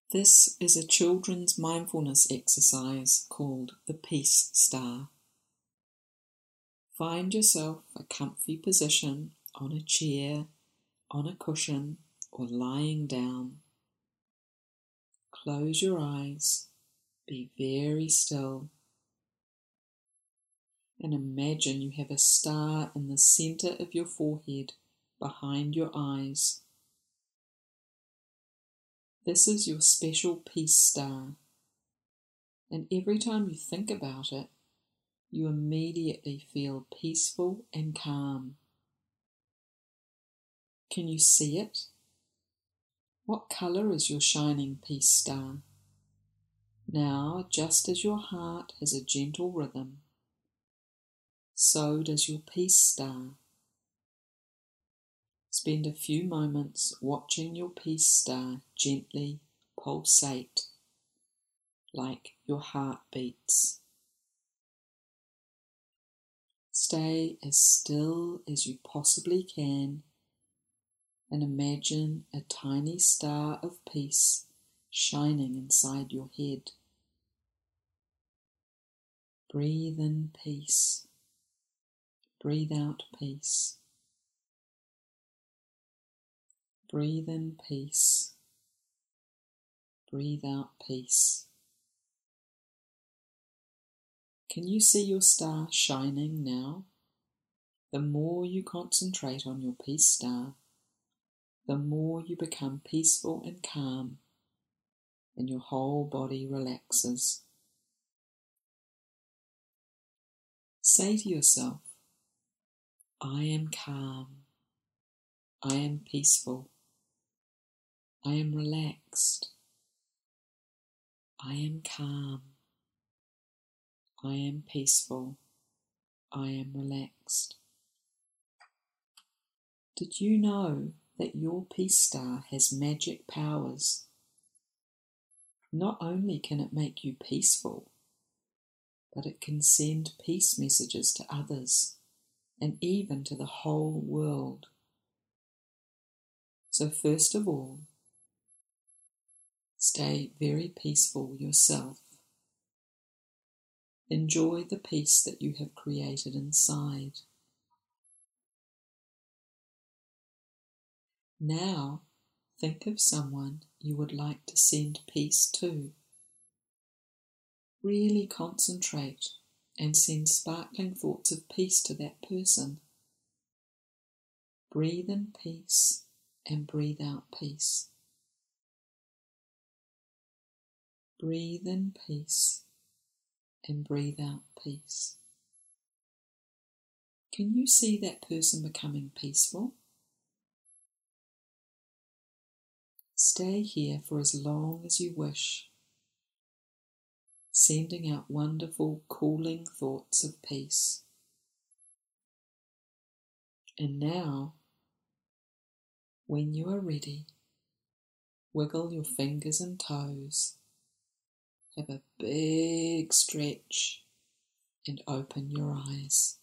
This is a children's mindfulness exercise called the Peace Star. Find yourself a comfy position on a chair, on a cushion, or lying down. Close your eyes, be very still, and imagine you have a star in the center of your forehead behind your eyes. This is your special peace star, and every time you think about it, you immediately feel peaceful and calm. Can you see it? What color is your shining peace star? Now, just as your heart has a gentle rhythm, so does your peace star. Spend a few moments watching your peace star gently pulsate, like your heart beats. Stay as still as you possibly can and imagine a tiny star of peace shining inside your head. Breathe in peace. Breathe out peace. Breathe in peace. Breathe out peace. Can you see your star shining now? The more you concentrate on your peace star, the more you become peaceful and calm, and your whole body relaxes. Say to yourself, I am calm. I am peaceful. I am relaxed. I am calm. I am peaceful. I am relaxed. Did you know that your peace star has magic powers? Not only can it make you peaceful, but it can send peace messages to others and even to the whole world. So first of all, stay very peaceful yourself. Enjoy the peace that you have created inside. Now, think of someone you would like to send peace to. Really concentrate and send sparkling thoughts of peace to that person. Breathe in peace and breathe out peace. Breathe in peace and breathe out peace. Can you see that person becoming peaceful? Stay here for as long as you wish, sending out wonderful, cooling thoughts of peace. And now, when you are ready, wiggle your fingers and toes, have a big stretch, and open your eyes.